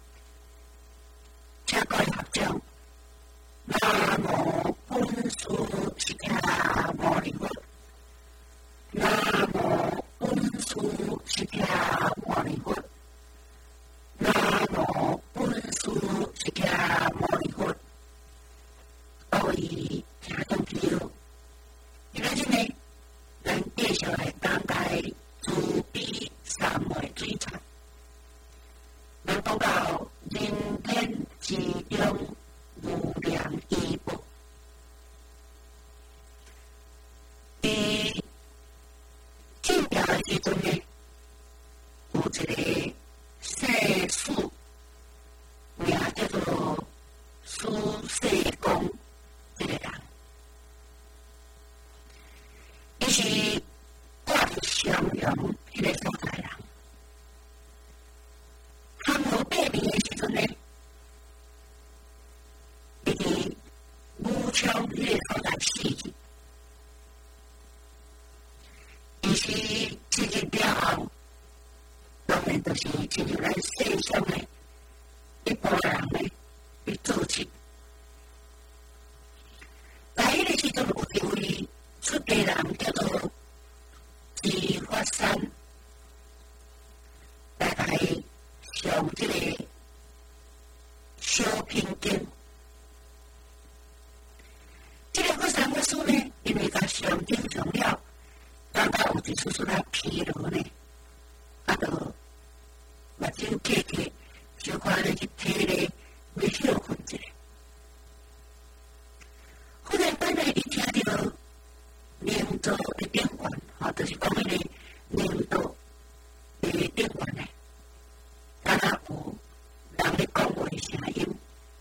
请各位合掌。南无本师释迦牟尼佛。南无本师释迦牟尼佛。南无本师释迦牟尼佛。各位听众朋友，今仔日呢，咱继续来讲解慈悲三昧水忏。咱讲到人天之中无量义薄，伫进调的时阵呢，有一个世事，名叫做苏世公。这个人，伊是挂着襄阳迄个所在人。汉武八年的时阵呢，伊伫武昌迄个所在死去。伊是死去了后，当然就是亲像咱世上的一般人呢，去做起。在迄个时阵，有一位出家人叫做智法山，来来上这个小品经。这个法山法师呢，因为甲上经上了，感觉有一处处较疲劳呢，啊，就目睭闭闭，小可咧去体咧，要休困一下。忽然间呢，伊听到灵座的电话，吼，就是讲迄个灵座的电话呢，敢若有人咧讲话的声音。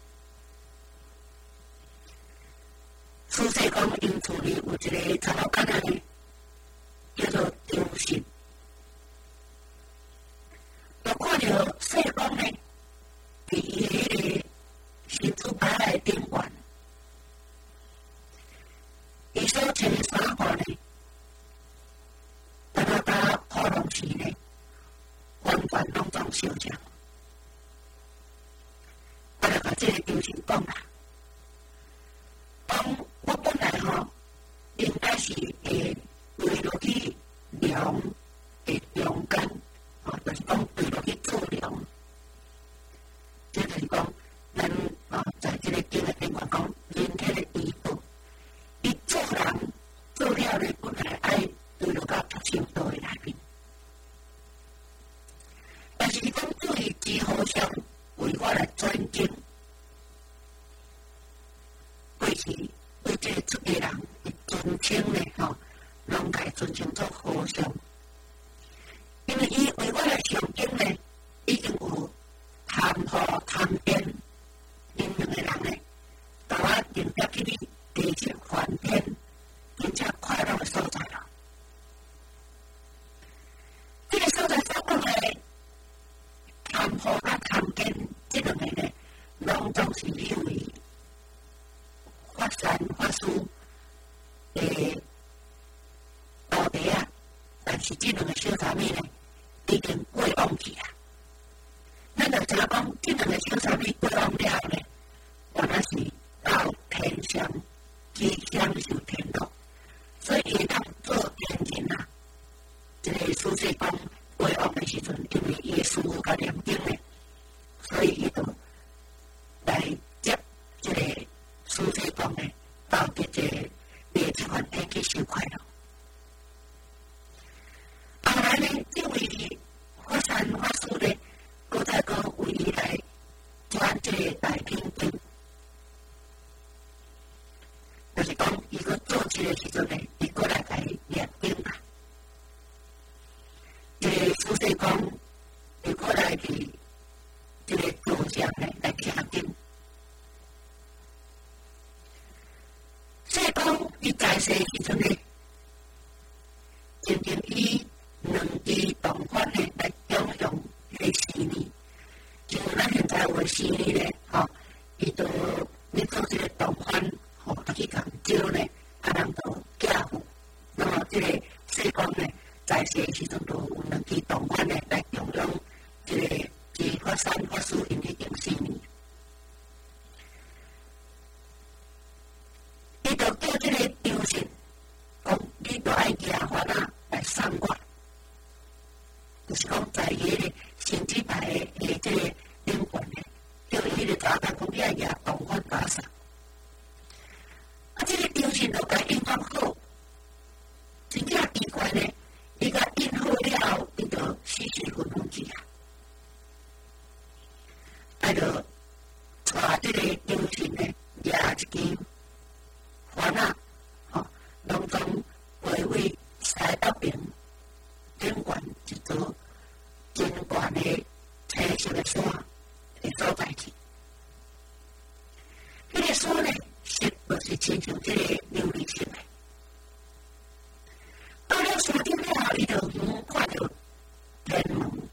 苏世公因厝里有一个查某囡仔呢，叫做张信，就看到世公呢，伫伊迄个新厝摆来电话。伊所穿的衫裤呢，敢若甲普通时呢，完全拢总相像。我就甲这个张信讲啦，讲我本来吼，应该是会对落去量的中间，吼，就是讲对落去做量。这就是讲，咱啊，在这个经的电话讲，人体的医保。伊做人做了咧，本来爱对落到读心道的内面，但是伊讲做伊只好像为我来转经，过去为这出家人的尊称呢，吼，拢该尊称作和尚。因为伊为我的上经呢，已经有谈破谈变，因两个人呢，到我定得去你地界梵天，并且快乐的所在了。这个所在所讲的谈破甲谈变，这两个呢，拢总是以为法善法师的道德啊，但是这两个小啥物呢？已经过往去啊！咱就知影讲，这两个小啥物过往了呢？原来是到天上去享受天乐，所以会当做天人啊。这个苏轼讲过往的时阵，因为耶稣甲念经呢，所以伊就来接这个苏轼讲呢，到这个列这款天去受快乐。后来呢，这位法善法师呢，搁再搁为伊来转这个大品经，就是讲伊搁做这个时阵呢，伊搁来来念经啦。这个苏轼讲，伊搁来去这个道上呢来听经，所以讲伊在世时阵呢，渐渐以两支同款呢来供养迄个生意，就咱现在有个生意呢，吼，伊都咧做这个同款，吼，来去共招呢，啊人都寄付，那么这个西方呢，在世时阵都有两支同款呢来供养这个即法善法师因去用生意，伊就叫这个张信讲，你都爱寄还啊来送我。就是讲，在伊个身体牌的诶，这个灵魂呢，叫伊个早单讲，你爱也同款打上。啊，这个张信就甲因讲好，真正奇怪呢，伊甲因好了后，伊就死死分分去啊。啊，就带这个张信呢，也一支花啊，吼，拢总回为塞到边。顶悬一座真悬的青色的山的所在去，迄个山呢，实就是亲像这个琉璃色的。到了山顶了后，伊就远看到天门。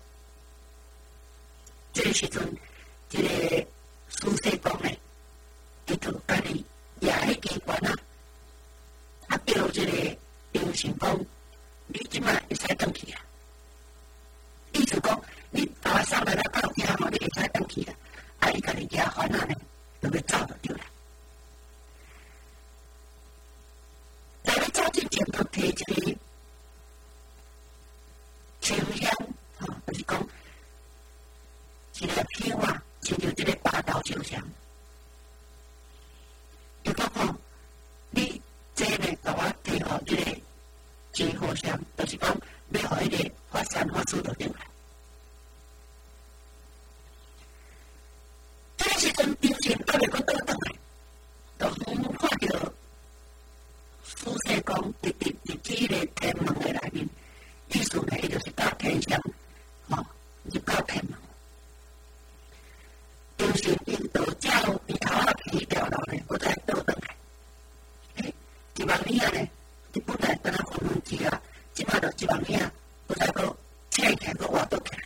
这个时阵，这个苏轼讲呢，伊就家己也迄支悬啊，啊叫这个张信讲。你即摆会使转去啊？意思讲，你把我送来到到家吼，你会使转去啊？啊，伊家己家烦恼呢，就要走就对啦。在要走之前，就摕一个清香，吼，就是讲一个香啊，亲像这个八道清香。伊讲吼，你这呢，甲我摕互这个。真好相，就是讲要互迄个法善法师就对啦。这个时阵，张信还袂阁倒转来，就远看到苏轼讲直直入去迄个天门的内面，意思呢，伊就是到天上，吼，入到天门。张信因道照伊头仔起掉了呢，我再倒转来，诶，一万里啊呢。你本来跟他分分去啊，即摆就一万领，不再个请起来个活倒起来。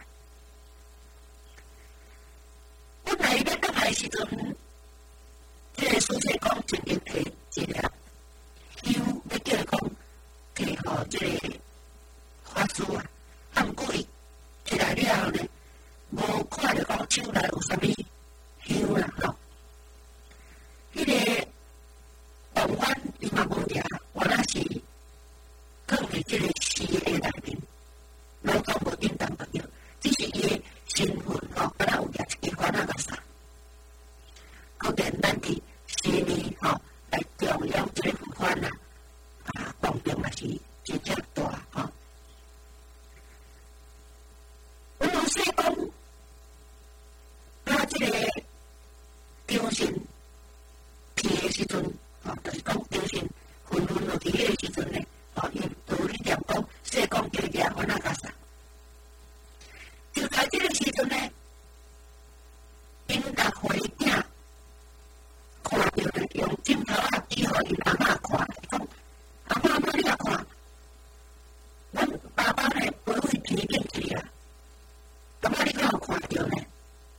本来伊要倒来时阵，这个苏轼讲真经摕一粒香，要叫伊讲摕互这个法师啊，啊毋过伊摕来了后呢，无看着讲手内有啥物香啦吼。迄个同款伊嘛无掠。原来是放伫这个诗的内面，拢总无叮当不着，只是伊的身份吼，敢若有掠一支花仔个啥，可见咱伫诗里吼来供养这个花啊，啊，功德嘛是真正大吼。我老师讲，那这个张信去的时阵，吼。 互因阿嬷看，讲阿嬷阿嬷你来看，阮爸爸呢飞飞天顶去啊，感觉你敢有看到呢？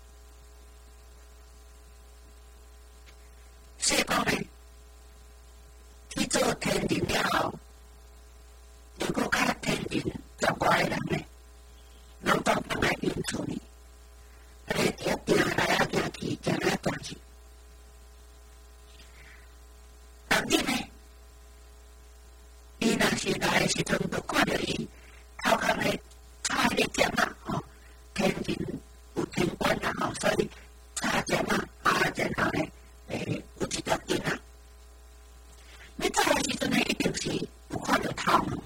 所以讲呢，去做天人了后，如果较天人十外个人呢，拢当当来因厝呢，安尼行行来啊行去，行来行去。当日呢，伊若是来的时阵，就看到伊头壳呢插迄个针啊，吼，天人有天官啦，吼，所以插针啊，啊，然后呢，诶，有一条针啊。你走的时阵呢，一定是有看到头毛。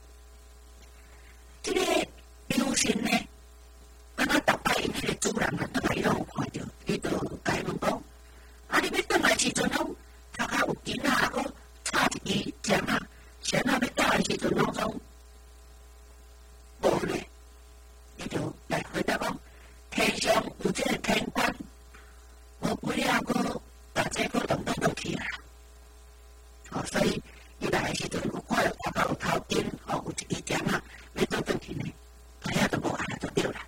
这个流星呢，敢若逐摆因迄个主人啊，倒来伊拢有看到，伊就甲伊问讲：啊，你要倒来时阵拢头壳有筋啊，啊，搁插一支针啊，谁若要倒来时阵拢总无呢？伊就来回答讲：天上有这个天官，无不了搁把这个动动动起来。哦，所以伊来的时阵有看到头壳有头筋，哦，有一支针啊，要倒转去呢，大家都无按就对啦。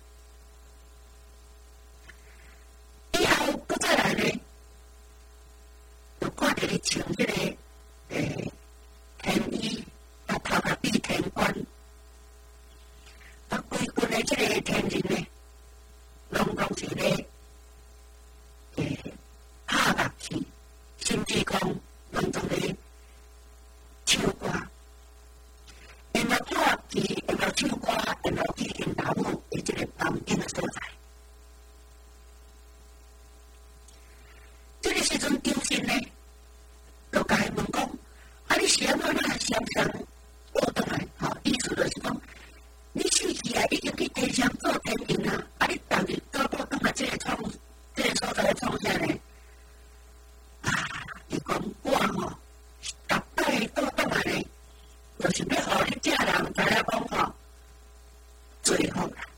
以后搁再来呢，就看到伊穿这个诶天衣，啊头壳比天冠，啊规群的这个天人呢，拢拢是咧诶拍乐器，甚至讲拢总咧唱歌。因为拍乐器，因为唱歌，因为去因老母的这个房间的所在。这个时阵，张信呢，就甲伊问讲：啊，你是安怎呐？常常倒转来？吼，意思就是讲，你死去啊，已经去天上做天人啊，啊，你当日倒倒转来这个创，这个所在创啥呢？啊，伊讲我吼，逐摆倒转来呢，就是要互你这人知影讲吼，最好啦。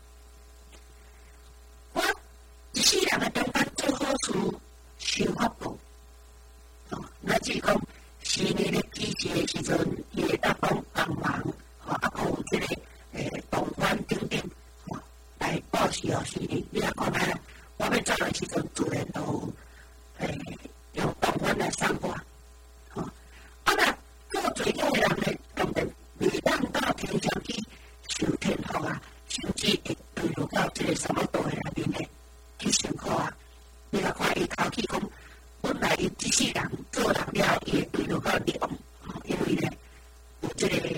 我一世人的中间做好事。修福报，哦，乃至讲是你咧起事的时阵，伊会当帮帮忙，吼，啊，还有这个诶同款等等，吼，来报时哦，是你，你若看来，我要走的时阵，自然都诶用同款来送我，吼，啊，若做最好的人咧，当然袂当到天上去受天福啊，甚至会坠入到这个什么道的内面咧去辛苦啊。你若看伊头去讲，本来伊一世人做人了，伊会对落到地王，因为呢有这个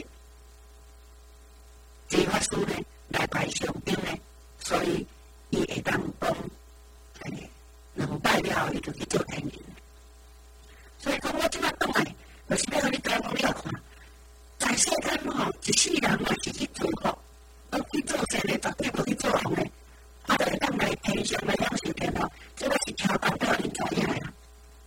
这法师呢来拜上宾呢，所以伊会当讲，诶，两拜了，伊就去做天人。所以讲我即摆倒来，就是要互你解讲了看，在世间吼，一世人若是去做福，都去做善的，绝对无去做红的。啊，就会当来天上来享受天福，这个是超办到恁知影啦。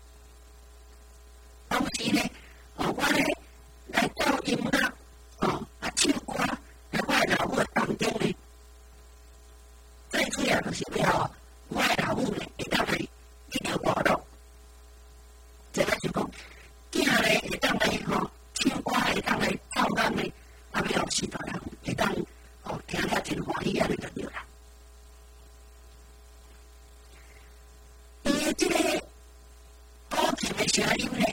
同时呢，哦，我咧来到音乐，哦，啊唱歌，来我的老母当中呢，最主要就是要我的老母呢会当来一条活路，这个是讲，囝咧会当来吼唱歌，会当来跳舞呢，啊，要是大人会当哦听了真欢喜，安尼就对啦。伊这个古琴的声音呢，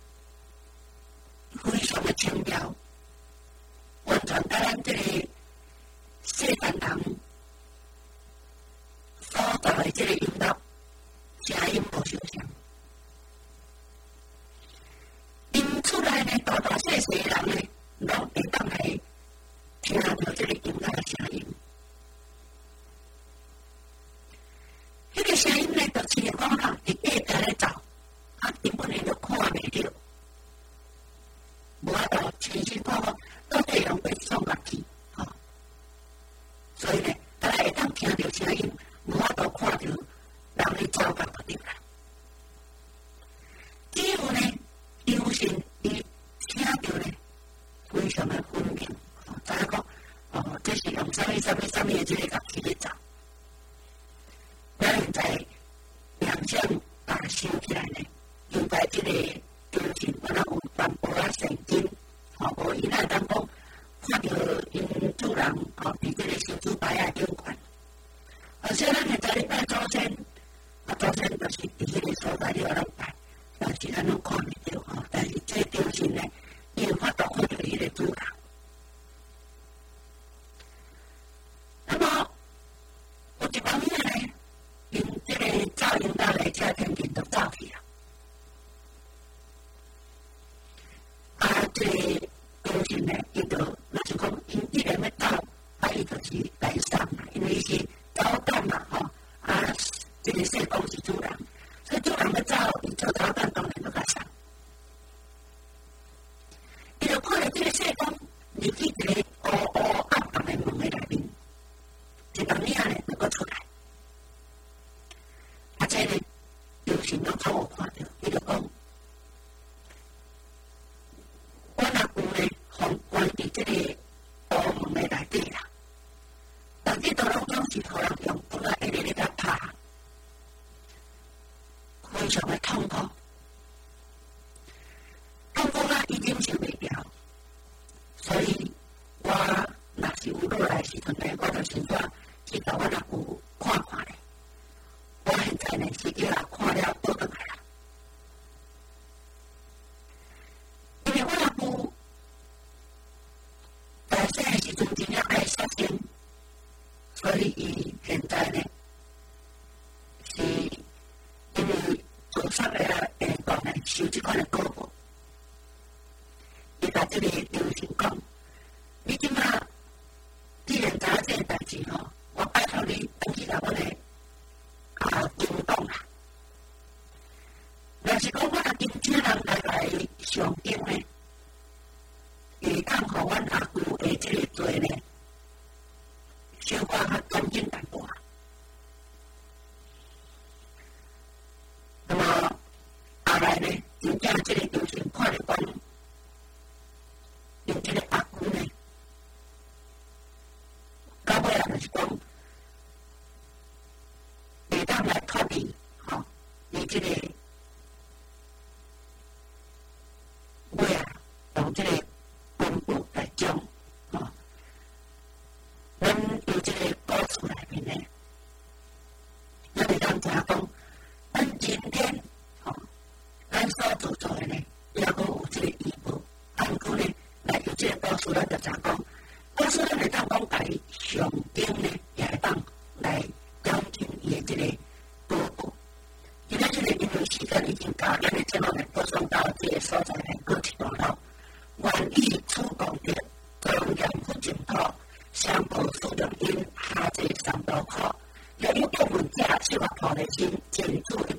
非常的轻妙，完全甲咱这个世间人所造的这个音乐声音无相像。因出来呢，大大细细的人呢，拢会当来听到这个音乐的声音。迄个声音呢，就是讲哈，伫隔壁咧走，啊，根本你都看袂到，无法度清清楚楚，到底用过送乐器，吼。所以呢，大家会当听到声音，无法度看到人咧走法就对啦。只有呢，张信伊听到呢，非常的分明，知影讲，哦，这是用啥物啥物啥物的这个乐器咧走。咱现在两项把修起来呢，应该这个标准，我车天平就走去啊。啊，这个高兴呢，伊就那就讲，因既然要走，啊，伊就是来送嘛，因为伊是走蛋嘛，吼，啊，这个社工是主人，所以主人要走，伊做走蛋当然就较送。伊就看到这个社工入去一个乌乌暗暗的门的内面，一个影呢能够出来，啊，这呢，刘行都朝我看到，伊就讲。我若有咧，互关伫即个乌门的内底啦，但这都拢总是互人用刀啊，一日日甲拍，非常的痛苦。痛苦啊，已经受袂了，所以我若是有落来时阵咧，我就想说，去甲我若有看看咧。我现在呢是叫人看了倒转来啦。因为我若有在细个时阵真正爱杀生，所以伊现在呢是因为做杀个缘故呢，受即款的果报。伊甲即个刘行讲，你即马既然知影即个代志吼，我拜托你登去甲阮的啊行动啦。若是讲我若真正人来来上经呢，会当互阮阿舅的即个罪呢，小可较减轻淡薄。那么后来呢，真正即个刘行看着讲，用即个阿舅呢，到尾啊就是讲，会当来脱离吼，伊即个。尾啊，用即个公布来讲，吼，咱有即个故事内面呢，咱会当知影讲，咱今天吼，咱所做做的呢，也阁有即个义务，按过呢，来有即个故事，咱就知讲，故事咱会当讲家己上经呢，也会当来了解伊的即个报告。今仔日呢，因为时间已经到，咱的节目呢，播送到这个所在呢，告一段落。愿以此功德，庄严佛净土，相报所用因，下济三道苦。若有部分者，修学菩提心，净土。